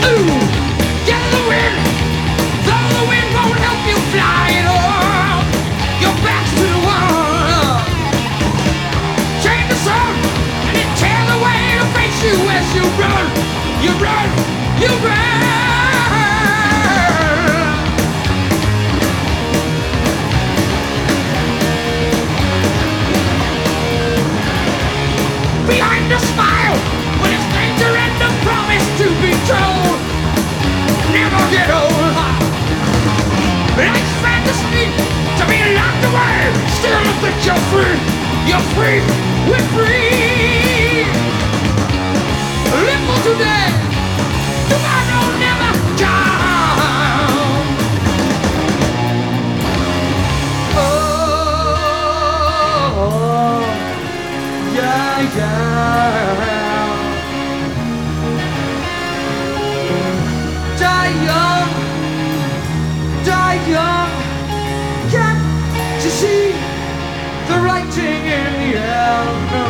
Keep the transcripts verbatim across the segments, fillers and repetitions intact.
Ooh, get the wind, though the wind won't help you fly at all. Your back's to the wall. Change the sun, and it tears away to face you as you run. You run, you run. Behind the smile, when it's danger and the promise to be told, never get old. Life's fantasy to be locked away, still think you're free. You're free, we're free. Live for today, tomorrow never comes. Oh, yeah, yeah. Die young, die young. Can't you see the writing in the air? No.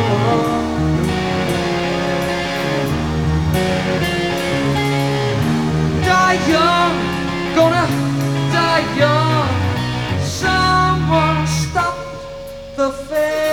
Die young, gonna die young. Someone stop the fair.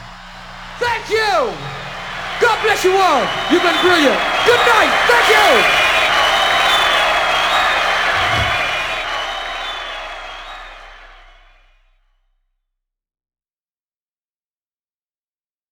Thank you! God bless you all! You've been brilliant! Good night! Thank you!